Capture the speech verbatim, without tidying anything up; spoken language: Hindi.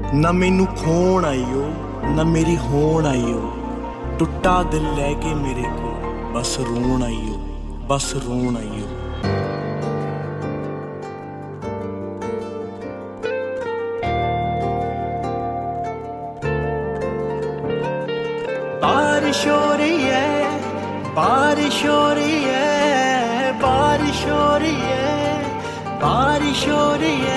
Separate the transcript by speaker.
Speaker 1: ना मैनू खोण आईओ ना मेरी होण आईओ, टुट्टा दिल लैके मेरे को बस रोण आईओ, बस रोण आईओ। बारिश हो रही है, बारिश हो रही है, बारिश हो रही है, बारिश हो रही है,